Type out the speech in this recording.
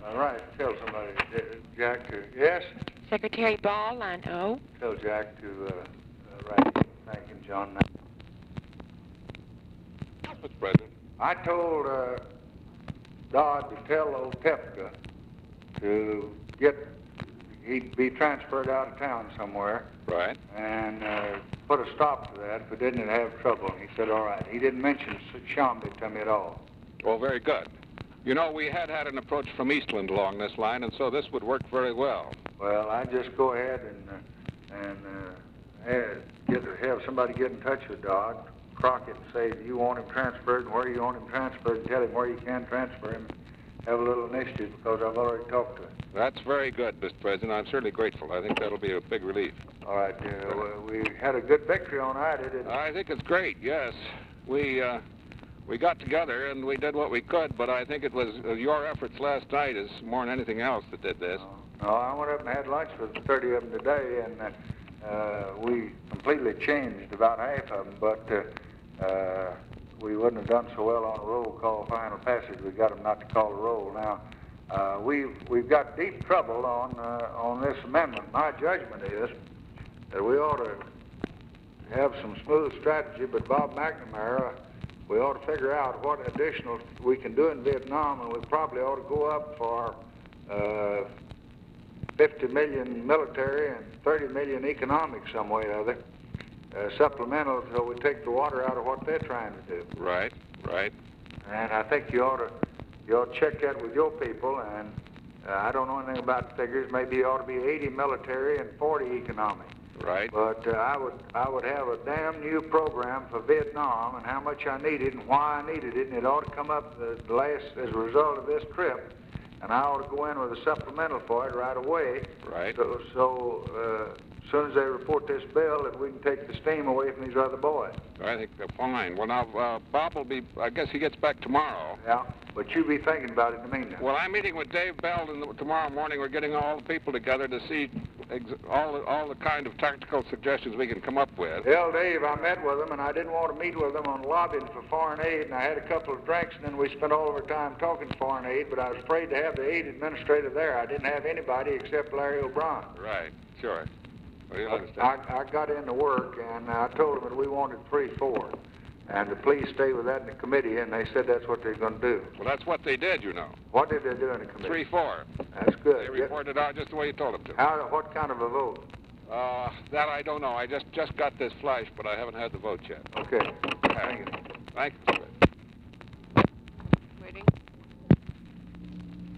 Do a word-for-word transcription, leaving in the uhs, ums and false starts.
All right, tell somebody, Jack, to, yes? Secretary Ball, line O. Tell Jack to uh, uh, write, thank him, John. Mister President. I told uh, Dodd to tell old Tefka to get, he'd be transferred out of town somewhere. Right. And uh, put a stop to that if we didn't have trouble. He said, all right. He didn't mention Shambi to me at all. Well, very good. You know, we had had an approach from Eastland along this line, and so this would work very well. Well, I just go ahead and uh, and uh, have, get, have somebody get in touch with Dodd, Crockett, and say, do you want him transferred and where you want him transferred, and tell him where you can transfer him. Have a little initiative because I've already talked to him. That's very good, Mister President. I'm certainly grateful. I think that'll be a big relief. All right. Uh, we had a good victory on Ida, didn't we? I think it's great, yes. We, uh, we got together and we did what we could, but I think it was uh, your efforts last night is more than anything else that did this. No, no, I went up and had lunch with thirty of them today, and uh, uh, we completely changed about half of them, but uh, uh, we wouldn't have done so well on a roll call final passage. We got them not to call a roll. Now, uh, we've, we've got deep trouble on, uh, on this amendment. My judgment is that we ought to have some smooth strategy, but Bob McNamara, we ought to figure out what additional we can do in Vietnam, and we probably ought to go up for uh, fifty million military and thirty million economic some way or other, uh, supplemental so we take the water out of what they're trying to do. Right, right. And I think you ought to, you ought to check that with your people, and uh, I don't know anything about the figures. Maybe it ought to be eighty military and forty economic. Right. But uh, I would I would have a damn new program for Vietnam and how much I needed and why I needed it, and it ought to come up the last as a result of this trip, and I ought to go in with a supplemental for it right away. Right. So, so uh, as soon as they report this bill, that we can take the steam away from these other boys. I think they're fine. Well, now, uh, Bob will be, I guess he gets back tomorrow. Yeah, but you be thinking about it in the meantime. Well, I'm meeting with Dave Bell in the, tomorrow morning. We're getting all the people together to see ex all, the, all the kind of tactical suggestions we can come up with. Well, Dave, I met with them, and I didn't want to meet with them on lobbying for foreign aid, and I had a couple of drinks, and then we spent all of our time talking foreign aid, but I was afraid to have the aid administrator there. I didn't have anybody except Larry O'Brien. Right, sure. Well, you'll I, understand. I got into work, and I told them that we wanted three, four, and to please stay with that in the committee, and they said that's what they're going to do. Well, that's what they did, you know. What did they do in the committee? Three, four. That's good. They reported out just the way you told them to. How? What kind of a vote? Uh, that I don't know. I just, just got this flash, but I haven't had the vote yet. Okay. Thank you. Thank you.